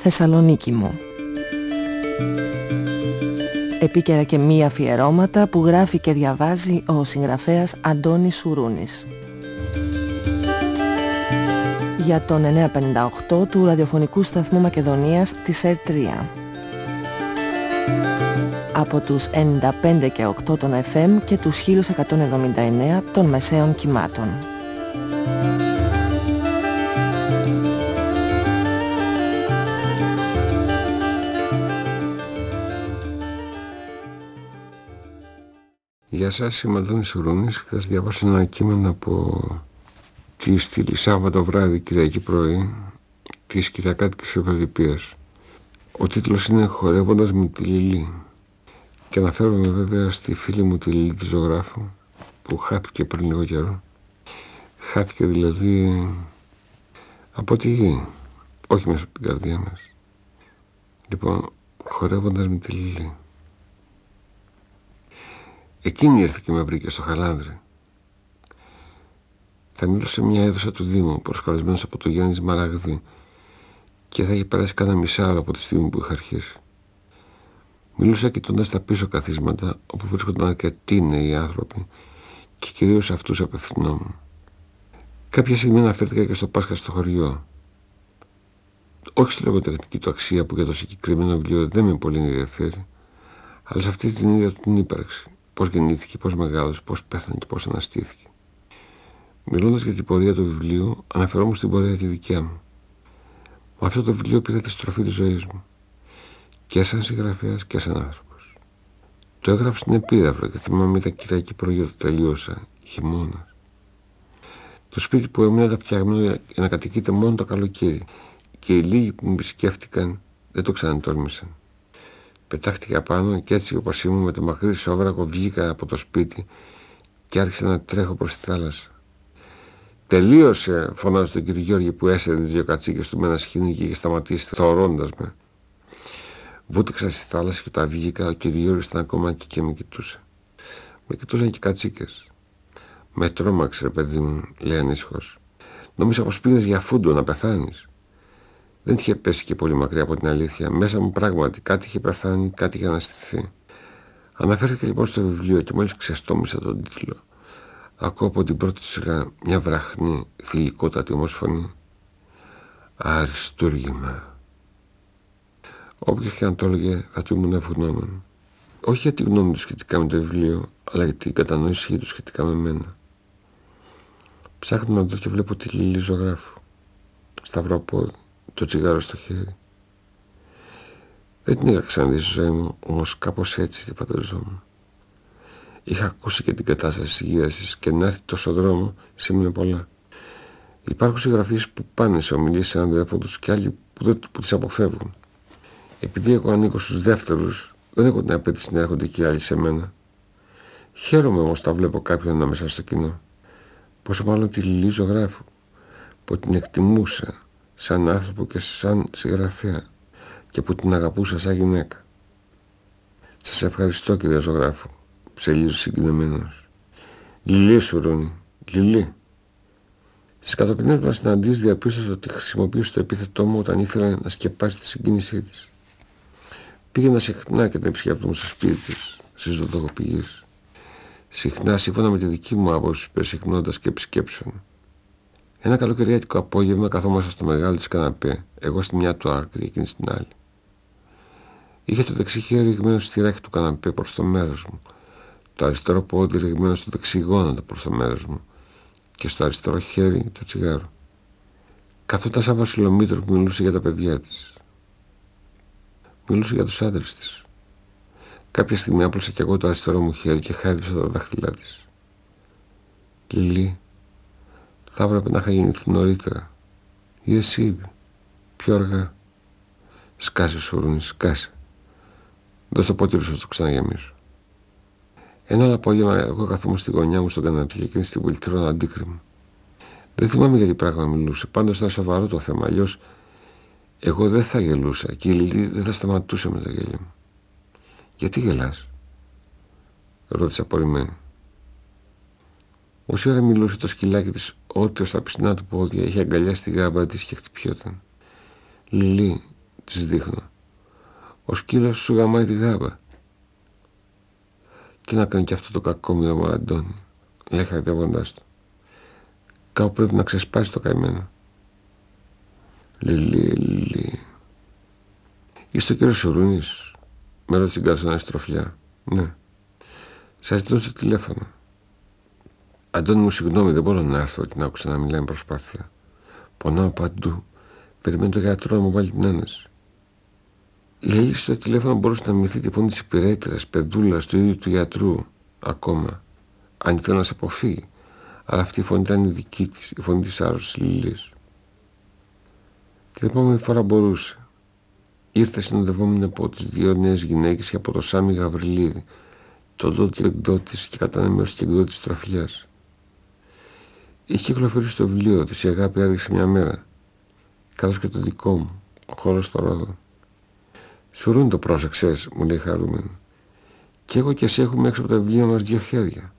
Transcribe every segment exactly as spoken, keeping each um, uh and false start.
Θεσσαλονίκη μου. Επίκαιρα και μη αφιερώματα που γράφει και διαβάζει ο συγγραφέας Αντώνης Σουρούνης. Για τον εννιακόσια πενήντα οκτώ του ραδιοφωνικού σταθμού Μακεδονίας της ΕΡ τρία. Από τους ενενήντα πέντε και οκτώ των εφ εμ και τους χίλια εκατόν εβδομήντα εννέα των μεσαίων κυμάτων. Γεια σας, είμαι ο Αντώνης Σουρούνης. Χθες διάβασα ένα κείμενο από τη στήλη Σάββατο βράδυ, Κυριακή πρωί, της Κυριακάτικης Ευαγγελίας. Ο τίτλος είναι «Χορεύοντας με τη Λιλή». Και αναφέρομαι βέβαια στη φίλη μου τη Λιλή τη ζωγράφου, που χάθηκε πριν λίγο καιρό. Χάθηκε δηλαδή από τη γη, όχι μέσα από την καρδιά μας. Λοιπόν, χορεύοντας με τη Λιλή. Εκείνη ήρθε και με βρήκε στο Χαλάνδρι. Θα μιλούσα σε μια αίθουσα του Δήμου, προσκαλεσμένος από τον Γιάννη Σμαραγδί, και θα είχε περάσει κάνα μισάωρο από τη στιγμή που είχα αρχίσει. Μιλούσα κοιτώντας τα πίσω καθίσματα, όπου βρίσκονταν αρκετοί νέοι άνθρωποι, και κυρίως σε αυτούς απευθυνόμουν. Κάποια στιγμή αναφέρθηκα και στο Πάσχα στο χωριό. Όχι στη λογοτεχνική του αξία, που για το συγκεκριμένο βιβλίο δεν με πολύ ενδιαφέρει, αλλά σε αυτή την ίδια του την ύπαρξη. Πώς γεννήθηκε, πώς μεγάλωσε, πώς πέθανε και πώς αναστήθηκε. Μιλώντας για την πορεία του βιβλίου, αναφερόμουν στην πορεία τη δικιά μου. Με αυτό το βιβλίο πήρα τη στροφή της ζωής μου. Και σαν συγγραφέας και σαν άνθρωπος. Το έγραψα στην Επίδαυρο και θυμάμαι ήταν Κυριακή πρωί, το τελείωσα, χειμώνας. Το σπίτι που έμεινα ήταν φτιαγμένο για να κατοικείται μόνο το καλοκαίρι, και οι λίγοι που με επισκέφτηκαν δεν το ξανατόλμησαν. Πετάχτηκα πάνω και έτσι όπως ήμουν με το μακρύ σόβρακο βγήκα από το σπίτι και άρχισα να τρέχω προς τη θάλασσα. «Τελείωσε», φωνάζω τον κύριο Γιώργη που έσαιρνε τις δύο κατσίκες του με ένα σκηνή και είχε σταματήσει θωρώντας με. Βούτυξα στη θάλασσα και όταν βγήκα ο κύριος Γιώργης ήταν ακόμα εκεί και με κοιτούσε. Με κοιτούσαν και οι κατσίκες. «Με τρόμαξε ρε παιδί μου», λέει ανήσυχος. «Νόμιζα πως πήγες για φούντο να πεθάνεις». Δεν είχε πέσει και πολύ μακριά από την αλήθεια. Μέσα μου πράγματι κάτι είχε πεθάνει, κάτι είχε αναστηθεί. Αναφέρθηκε λοιπόν στο βιβλίο και μόλις ξεστόμησα τον τίτλο, ακούω από την πρώτη σιγά μια βραχνή, θηλυκότατη όμως φωνή. Αριστούργημα. Όποιος και αν το έλεγε θα του ήμουν ευγνώμων. Όχι για τη γνώμη του σχετικά με το βιβλίο, αλλά για την κατανόησή του σχετικά με μένα. Ψάχνω να δω και βλέπω τη Λιλή ζωγράφου. Σταυροπόδι, το τσιγάρο στο χέρι. Δεν την είχα ξαναδεί στη ζωή μου, όμως κάπως έτσι την φανταζόμουν. Είχα ακούσει και την κατάσταση της υγείας της και να έρθει τόσο δρόμο σήμαινε πολλά. Υπάρχουν συγγραφείς που πάνε σε ομιλίες σε έναν αδερφό τους και άλλοι που, δεν, που τις αποφεύγουν. Επειδή εγώ ανήκω στους δεύτερους, δεν έχω την απέτηση να έρχονται και οι άλλοι σε μένα. Χαίρομαι όμως όταν βλέπω κάποιον ανάμεσα στο κοινό. Πόσο μάλλον τη Λιλή ζωγράφου, που την εκτιμούσα σαν άνθρωπο και σαν συγγραφέα και που την αγαπούσα σαν γυναίκα. Σας ευχαριστώ κύριε ζωγράφου, ψελίζω συγκινημένος. Λιλή Σουρούνη, Λιλή. Στις κατοπινές μας συναντήσεις διαπίστωσα ότι χρησιμοποιούσε το επίθετό μου όταν ήθελα να σκεπάσει τη συγκίνησή της. Πήγαινα συχνά και την επισκεφτόμουν στο σπίτι της, στις ζωοτροφοπηγές. Συχνά σύμφωνα με τη δική μου άποψη, περισυχνώντας και επισκέψεων. Ένα καλοκαιριάτικο απόγευμα καθόμαστε στο μεγάλο της καναπέ, εγώ στη μια του άκρη, εκείνη στην άλλη. Είχε το δεξί χέρι ρηγμένο στη ράχη του καναπέ προς το μέρος μου, το αριστερό πόδι ρηγμένο στο δεξί γόνατο προς το μέρος μου και στο αριστερό χέρι το τσιγάρο. Καθόταν σαν βασιλομήτρο που μιλούσε για τα παιδιά της. Μιλούσε για τους άντρες της. Κάποια στιγμή άπλωσα κι εγώ το αριστερό μου χέρι και χάιδεψα τα δάχτυλά της. Λιλή, θα έπρεπε να είχα γεννηθεί νωρίτερα. Ή εσύ, πιο αργά. Σκάσε Σουρούνη, σκάσε. Δώσ' το ποτήρι σου να το ξαναγεμίσω. Ένα άλλο απόγευμα εγώ καθόμουν στη γωνιά μου στον καναπέ και εκείνη στην πολυτρόνα αντίκριμο. Δεν θυμάμαι γιατί πράγμα μιλούσε, πάντως ήταν σοβαρό το θέμα, αλλιώς εγώ δεν θα γελούσα και η Λιλή δεν θα σταματούσε με το γέλιο μου. Γιατί γελάς? Ρώτησα απορριμμένη. Όση ώρα μιλούσε το σκυλάκι της, ό,τι ως τα πισινά του πόδια είχε αγκαλιάσει τη γάμπα της και χτυπιόταν. Λιλή, της δείχνω. Ο σκύλος σου γαμάει τη γάμπα. Τι να κάνει κι αυτό το κακό μου ο Αντώνη, λέει χαριτεύοντας του. Κάπου πρέπει να ξεσπάσει το καημένο. Λιλί, Λιλί. Είστε ο κύριος Σουρούνης? Με ρώτησε η γκαρσόνα στροφιά. Ναι. Σας ζητώ στο τηλέφωνο. Αντώνη μου, συγγνώμη, δεν μπορώ να έρθω, την άκουσα να μιλάει με προσπάθεια. Πονάω παντού. Περιμένω τον γιατρό να μου βάλει την άνεση. Η Λίλη στο τηλέφωνο μπορούσε να μιμηθεί τη φωνή της υπηρέτηρας, παιδούλας, του ίδιου του γιατρού, ακόμα. Αν ήθελε να σε αποφύγει. Αλλά αυτή η φωνή ήταν η δική της, η φωνή της άρρωστης Λίλης. Την επόμενη φορά μπορούσε. Ήρθε συνοδευόμενη από τις δύο νέες γυναίκες και από το Σάμι Γαβριλίδη, τον τότε εκδότης και κατανεμέρωση και εκδότης Τροφιλιάς. Είχε κυκλοφορήσει το βιβλίο της «Η αγάπη άρχισε μια μέρα», καθώς και το δικό μου, «Ο χώρος στο Ρόδο». Σουρούνι, το πρόσεξες, μου λέει χαρούμενο. Κι εγώ κι εσύ έχουμε έξω από τα βιβλία μας δύο χέρια.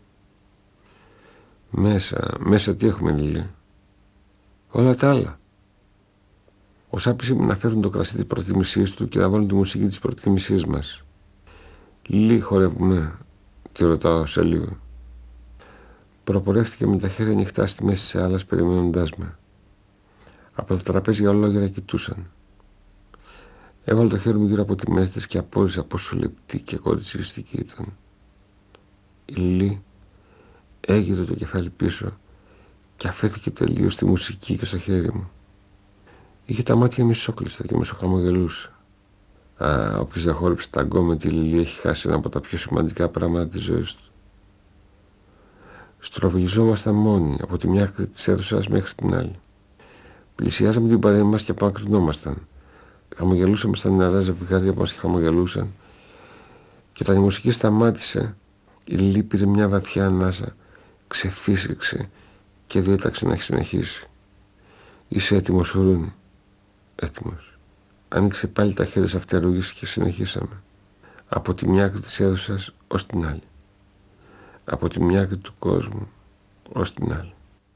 Μέσα, μέσα τι έχουμε, Λίλη? Όλα τα άλλα. Ο Σάπης είπε να φέρουν το κρασί της προτίμησής του και να βάλουν τη μουσική της προτίμησής μας. Λίλη, χορεύουμε? Τη ρωτάω σε λίγο. Προπορεύτηκε με τα χέρια ανοιχτά στη μέση της άλλας, περιμένοντάς με. Από το τραπέζι ολόγερα κοιτούσαν. Έβαλε το χέρι μου γύρω από τη μέση της και απόρρισα πόσο λεπτή και κοριτσιστική ήταν. Η Λίλη έγειρε το κεφάλι πίσω και αφέθηκε τελείως στη μουσική και στο χέρι μου. Είχε τα μάτια μισόκλειστα και μισοχαμογελούσε. Α, όποιος δεν χόρεψε ταγκό με τη Λίλη έχει χάσει ένα από τα πιο σημαντικά πράγματα της ζωής του. Στροβιλιζόμασταν μόνοι από τη μια άκρη της αίθουσας μέχρι την άλλη. Πλησιάζαμε την παρέα μας και απανακρινόμασταν. Χαμογελούσαμε στα νεαρά ζευγάρια που μας χαμογελούσαν και όταν η μουσική σταμάτησε, η Λίλη πήρε μια βαθιά ανάσα, ξεφύσηξε και διέταξε να έχει συνεχίσει. Είσαι έτοιμος, Σουρούνη? Έτοιμος. Άνοιξε πάλι τα χέρια αυτιαρούγης και συνεχίσαμε. Από τη μια άκρη της αίθουσας ως την άλλη. Από τη μια άκρη του κόσμου ως την άλλη.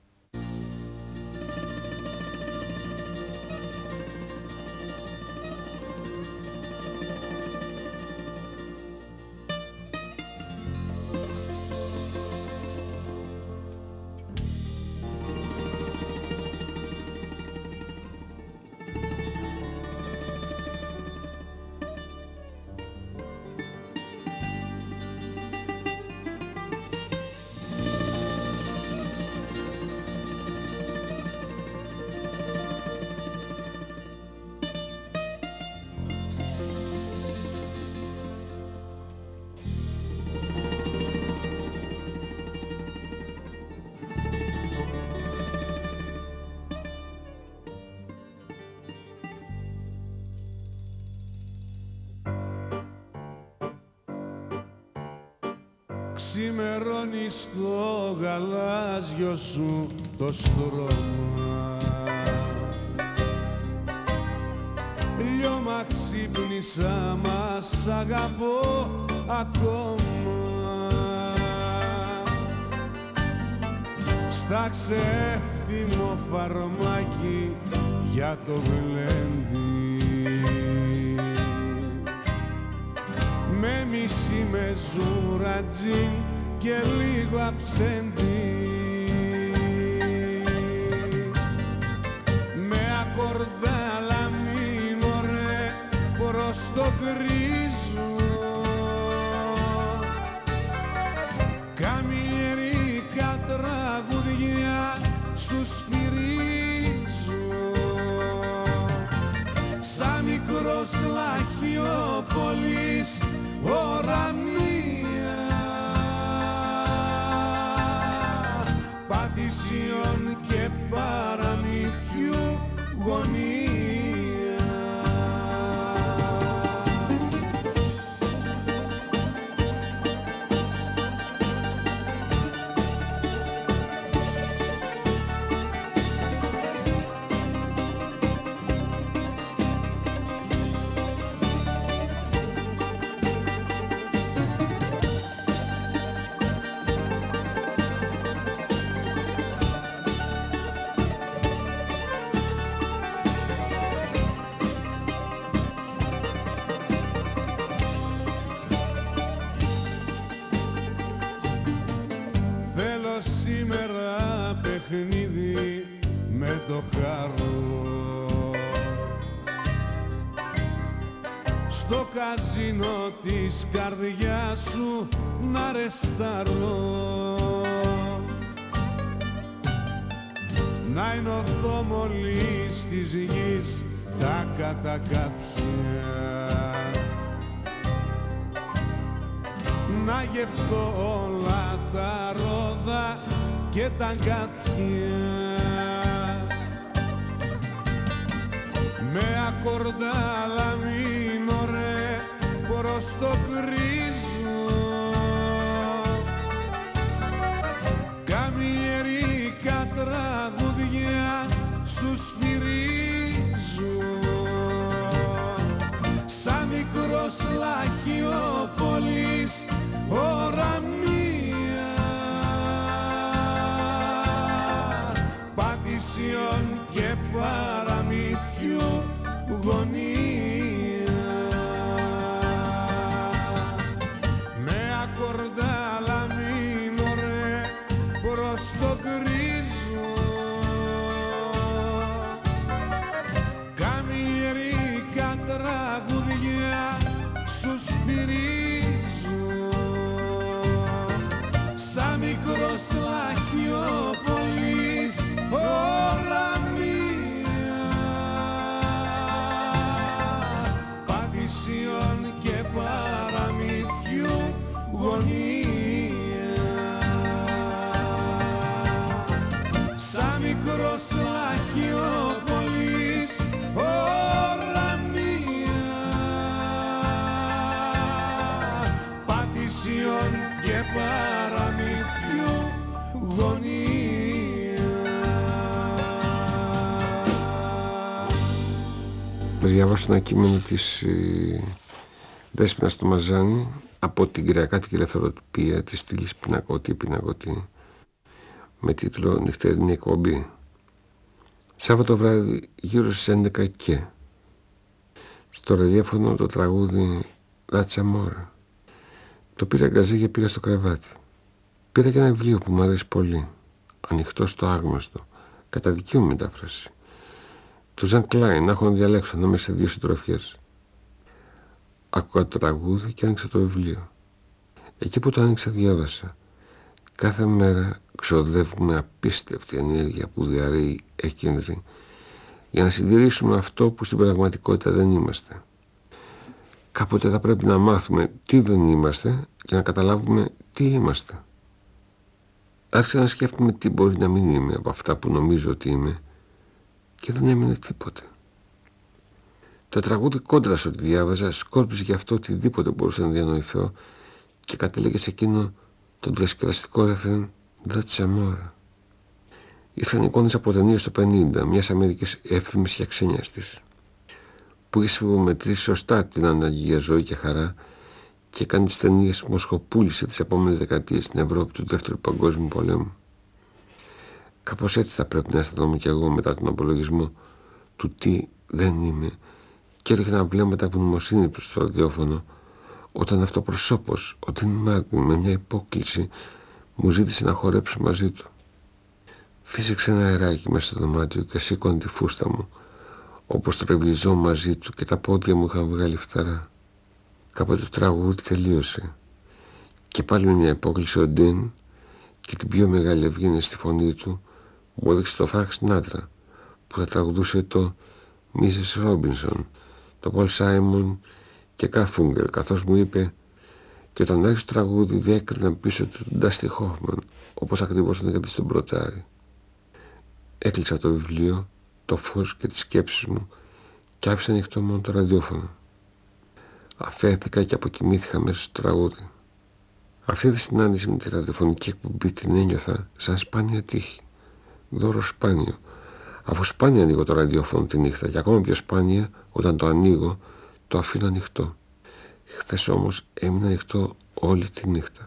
Ξημερώνει στο γαλάζιο σου το στρώμα, λιώμα ξύπνησα μα σ' αγαπώ ακόμα. Στα ξέφθυμο φαρμάκι για το γλέντι, με μισή μεζούρα τζιν και λίγο αψέντι, με ακορδάλα μίνορε προς το γκρίζο, καμιλιερικά τραγουδιά σου σφυρίζω, σαν μικρός λαχιόπολης ορανία, πατησιών και παραμυθιού γωνία. παιχνίδι με το χαρό. Στο καζίνο της καρδιάς σου να ρεσταρώ, να ενωθώ μόλις της γης τα κατακάθια, να γευτώ όλα τα ρόδα και τα αγκάθια, με ακορδάλα μήνωρε προς το γκρίζο, καμιερικά τραγουδιά σου σφυρίζω, σαν μικρός λαχιόπολης ώρα μία, πατησιών και παραμύθιου γωνία, με ακορδάλα μήνωρε προς το γκρίζο, καμιερικά τραγουδιά σου σφυρίζω, σαν μικρός λαχιόπολης ώρα μία, πατησιών και παραμύθιου γωνία, σαν μικρός λαχιόπολης ώρα μία, πατησιών και παραμύθιου γωνία. Να διαβάσω ένα κείμενο της ε, Δέσποινας του Μαζάνη από την Κυριακάτικη Ελευθεροτυπία της στήλης Πινακωτή Πινακωτή, με τίτλο «Νυχτερινή εκπομπή». Σάββατο βράδυ γύρω στις έντεκα και στο ραδιόφωνο το τραγούδι «That's Amore». Το πήρα γκαζί και πήγα στο κρεβάτι. Πήρα και ένα βιβλίο που μου αρέσει πολύ, «Ανοιχτό στο άγνωστο», κατά δική μου μετάφραση, του Ζαν Κλάιν, να έχω να διαλέξω ανάμεσα σε δύο συντροφιές. Άκουγα το τραγούδι και άνοιξα το βιβλίο. Εκεί που το άνοιξα διάβασα: κάθε μέρα ξοδεύουμε απίστευτη ενέργεια που διαρρέει έκκεντρη για να συντηρήσουμε αυτό που στην πραγματικότητα δεν είμαστε. Κάποτε θα πρέπει να μάθουμε τι δεν είμαστε και να καταλάβουμε τι είμαστε. Άρχισα να σκέφτομαι τι μπορεί να μην είμαι από αυτά που νομίζω ότι είμαι και δεν έμεινε τίποτε. Το τραγούδι κόντρα στο ότι διάβαζα σκόρπιζε γι' αυτό οτιδήποτε μπορούσα να διανοηθώ και κατέληγε σε εκείνο το διασκεδαστικό ρεφρέν «That's Amore». Ήρθαν εικόνες από ταινίες το πενήντα, μιας Αμερικής εύθυμης και αξένιαστης, που είχε σφιγμομετρήσει σωστά την ανάγκη για ζωή και χαρά και έκανε τις ταινίες που μοσχοπούλησε τις επόμενες δεκαετίες στην Ευρώπη του Δεύτερου Παγκόσμιου Πολέμου. Κάπως έτσι θα πρέπει να αισθανόμουν κι εγώ μετά τον απολογισμό του τι δεν είμαι και έριχνα βλέμματα ευγνωμοσύνη προς το ραδιόφωνο όταν αυτοπροσώπος, ο Τιν Μάρτιν με μια υπόκληση μου ζήτησε να χορέψω μαζί του. Φύσηξε ένα αεράκι μέσα στο δωμάτιο και σήκωνε τη φούστα μου, όπως τρευλιζώ μαζί του και τα πόδια μου είχαν βγάλει φθαρά. Κάποτε το τραγούδι τελείωσε και πάλι με μια υπόκληση ο Ντίν και την πιο μεγάλη ευγένεια στη φωνή του μου έδειξε το Φρανκ Σινάτρα που θα τραγουδούσε το Μίσες Ρόμπινσον, το Πολ Σάιμον και Καρφούγκερ, καθώς μου είπε, και όταν άρχισε το τραγούδι διέκρινα πίσω του τον Ντάστι Χόφμαν, όπως ακριβώς τον έκανε στον Πρωτάρι. Έκλεισα το βιβλίο, το φως και τις σκέψεις μου και άφησα ανοιχτό μόνο το ραδιόφωνο. Αφέθηκα και αποκοιμήθηκα μέσα στο τραγούδι. Αυτή τη συνάντηση με τη ραδιοφωνική εκπομπή την ένιωθα σαν σπάνια τύχη, δώρο σπάνιο, αφού σπάνια ανοίγω το ραδιόφωνο τη νύχτα και ακόμα πιο σπάνια όταν το ανοίγω το αφήνω ανοιχτό. Χθες όμως έμεινε ανοιχτό όλη τη νύχτα.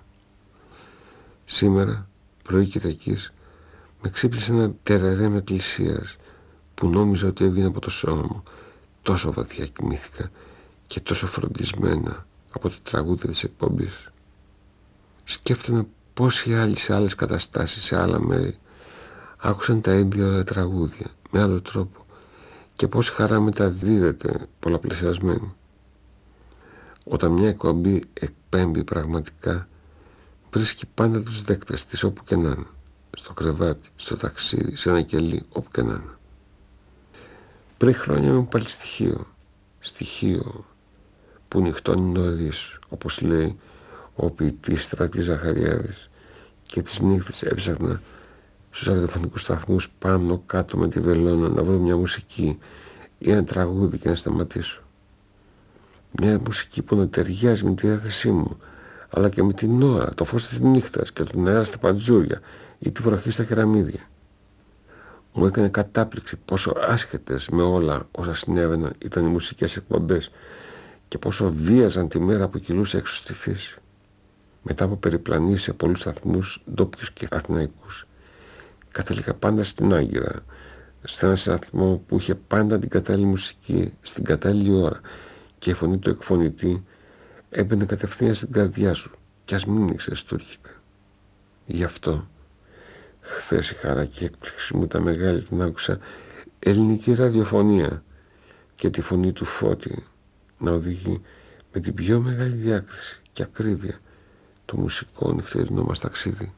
Σήμερα, πρωί Κυριακής, με ξύπνησε ένα τερερέμ εκκλησίας που νόμιζα ότι έβγαινε από το σώμα μου. Τόσο βαθιά κοιμήθηκα και τόσο φροντισμένα από τα τραγούδια της εκπομπής. Σκέφτομαι πόσοι άλλοι σε άλλες καταστάσεις, σε άλλα μέρη, άκουσαν τα ίδια τραγούδια με άλλο τρόπο και πόση χαρά μεταδίδεται πολλαπλασιασμένη. Όταν μια εκπομπή εκπέμπει πραγματικά, βρίσκει πάντα τους δέκτες της όπου και να είναι, στο κρεβάτι, στο ταξίδι, σε ένα κελί, όπου και να είναι. Πριν χρόνια ήμουν πάλι στοιχείο, στοιχείο που νυχτώνει νωρίς, όπως λέει ο ποιητής Στράτης Ζαχαριάδης, και τις νύχτες έψαχνα στους ραδιοφωνικούς σταθμούς πάνω κάτω με τη βελόνα να βρω μια μουσική ή ένα τραγούδι και να σταματήσω. Μια μουσική που να ταιριάζει με τη διάθεσή μου, αλλά και με την ώρα, το φως της νύχτας και τον αέρα στα παντζούρια ή τη βροχή στα κεραμίδια. Μου έκανε κατάπληξη πόσο άσχετες με όλα όσα συνέβαιναν ήταν οι μουσικές εκπομπές και πόσο βίαζαν τη μέρα που κυλούσε έξω στη φύση. Μετά από περιπλανήσεις σε πολλούς σταθμούς, ντόπιους και αθηναϊκούς, κατέληγα πάντα στην Άγκυρα, σε ένα σταθμό που είχε πάντα την κατάλληλη μουσική στην κατάλληλη ώρα και η φωνή του εκφωνητή έμπαινε κατευθείαν στην καρδιά σου κι ας μην ήξερες τουρκικά. Γι' αυτό χθες η χαρά και η έκπληξη μου ήταν μεγάλη που άκουσα ελληνική ραδιοφωνία και τη φωνή του Φώτη να οδηγεί με την πιο μεγάλη διάκριση και ακρίβεια το μουσικό νυχτερινό μας ταξίδι.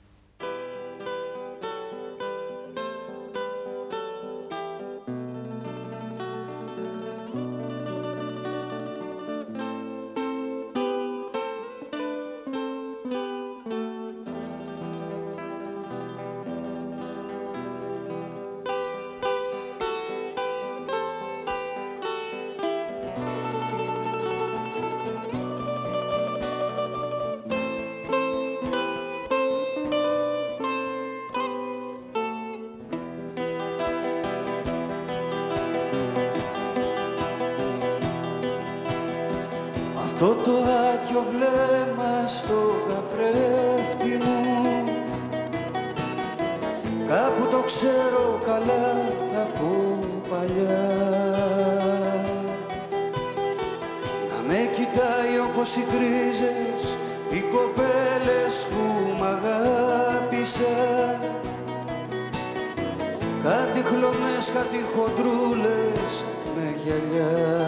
Αυτό το άδειο βλέμμα στο καθρέφτη μου, κάπου το ξέρω καλά από παλιά. Να με κοιτάει όπως οι γκρίζες οι κοπέλες που μ' αγάπησαν, κάτι χλωμές, κάτι χοντρούλες με γυαλιά.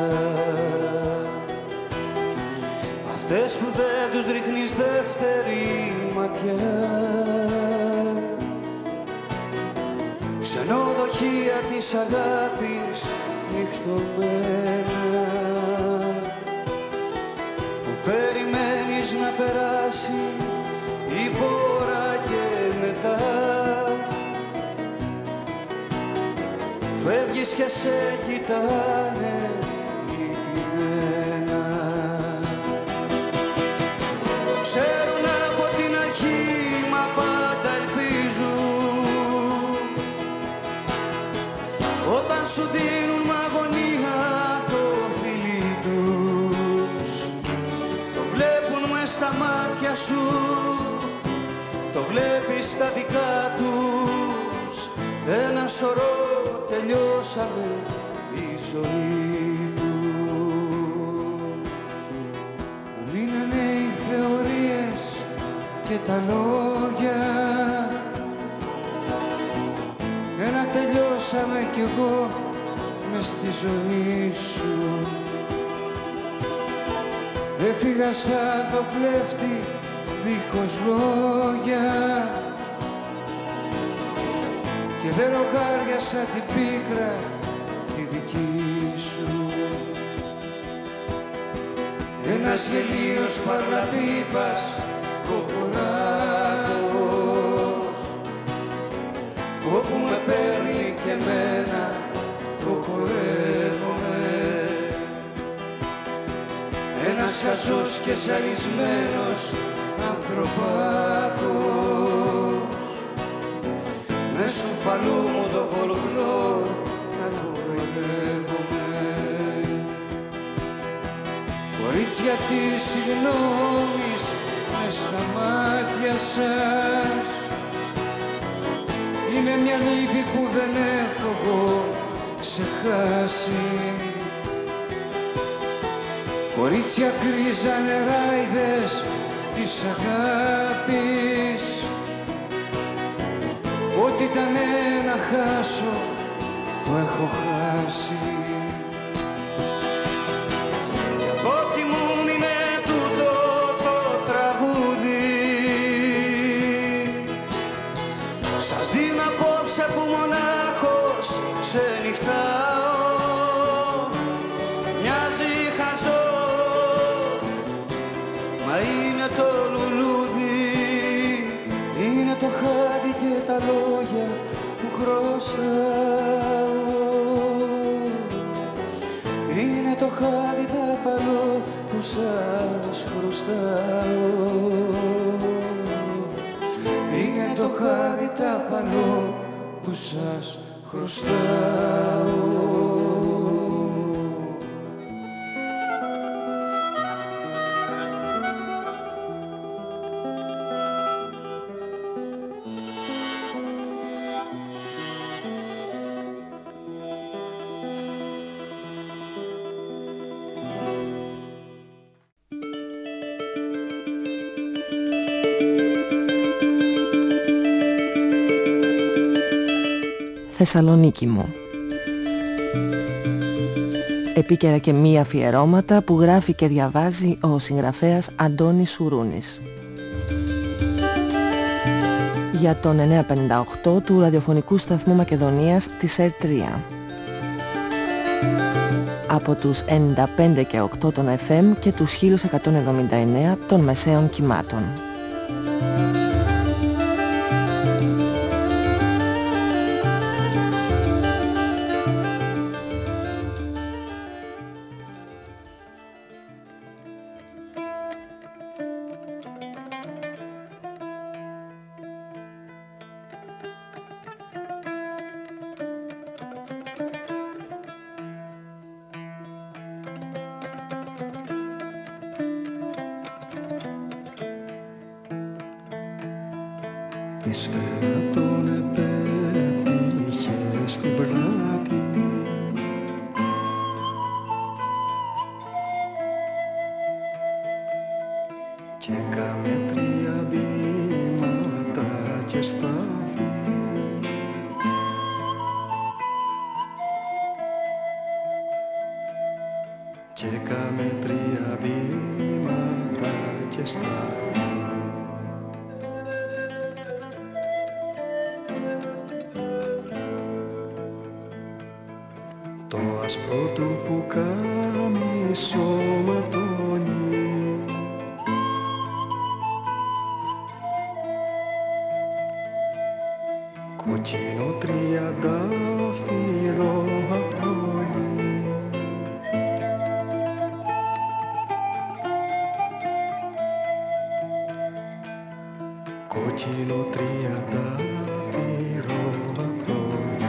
Αυτές που δεν τους ρίχνεις δεύτερη ματιά, ξενοδοχεία της αγάπης νυχτωμένα, που περιμένεις να περάσει η πόρα και μετά φεύγεις και σε κοιτάνε λυτημένα. Ξέρουν από την αρχή μα πάντα ελπίζουν, όταν σου δίνουν μ' αγωνία το φιλί τους, το βλέπουν μες στα μάτια σου, το βλέπεις στα δικά τους, ένα σωρό τελειώσαμε η ζωή τους. Μου μείνανε οι θεωρίες και τα λόγια, ένα τελειώσαμε κι εγώ μες στη ζωή σου. Έφυγα σαν το κλέφτη δίχως λόγια και δεν ρογάριασα την πίκρα τη δική σου. Ένας γελίος παρλαπίπας κοκοράκος, όπου με παίρνει και εμένα κοκορεύομαι. Ένας χαζός και ζαλισμένος ανθρωπάκος, μες του φαλού μου το βολγλό να κοροϊδεύομαι. Κορίτσια της συγγνώμης μες στα μάτια σας, είναι μια λύπη που δεν έχω εγώ ξεχάσει. Κορίτσια γκρίζα νεράιδες της αγάπης, ό,τι ήταν χάσω, το έχω χάσει. Και από ό,τι μου μείνε τούτο το τραγούδι, σας δίνω απόψε που μονάχος ξενυχτάω. Μοιάζει χαζό, μα είναι το λουλούδι, είναι το χάδι και τα λόγια που χρωστάω. Είναι το χάδι τα παλό που σας χρωστάω. Είναι το χάδι τα παλό που σας χρωστάω. Θεσσαλονίκη μου. Επίκαιρα και μη αφιερώματα που γράφει και διαβάζει ο συγγραφέας Αντώνης Σουρούνης. Για τον εννιακόσια πενήντα οκτώ του ραδιοφωνικού σταθμού Μακεδονίας της ΕΡ τρία. Από τους ενενήντα πέντε και οκτώ των εφ εμ και τους χίλια εκατόν εβδομήντα εννέα των μεσαίων κυμάτων. Η σφαίρα τον επέτυχε στην πλάτη, και κάμε τρία βήματα και στάθη. Και κάμε τρία βήματα και στάθη. Το άσπρο του που κάνει σωματώνει, κόκκινο τριαντάφυλλο απλώνει. Κόκκινο τριαντάφυλλο απλώνει.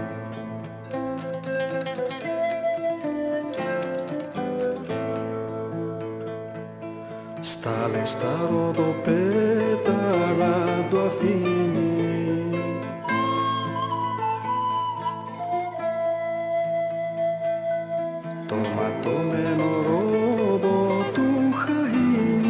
Στα λεστά ροδοπέταλα του αφήνει, το ματωμένο ρόδο του χαΐνει.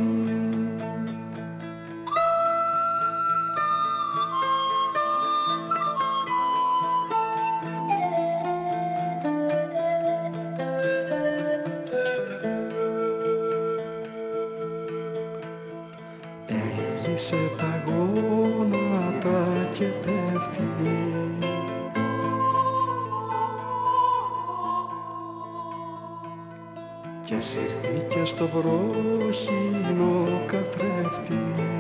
Έλυγησε τα γόνατα και πέφτει, και σύρθηκε στο βρόχινο καθρέφτη.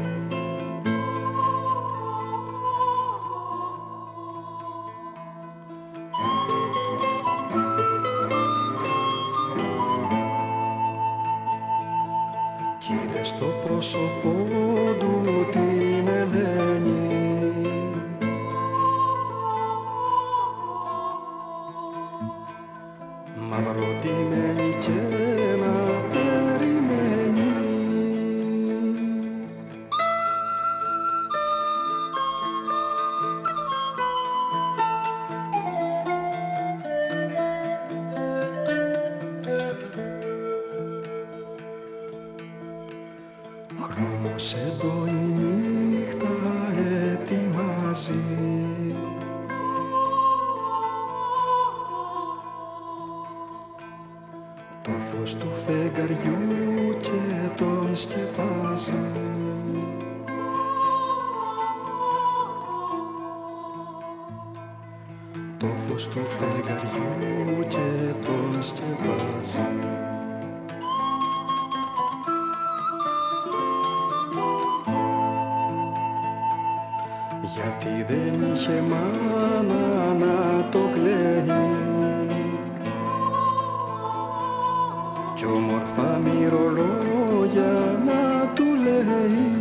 Κι είδε στο πρόσωπό του την Ελένη, μαυροτημένη και να περιμένει. Χρώμος φεγγαριού και τον σκεπάζει. Το φως του φεγγαριού και τον σκεπάζει. Γιατί δεν είχε μάνα να το κλαίει κι όμορφα μυρολόγια να του λέει.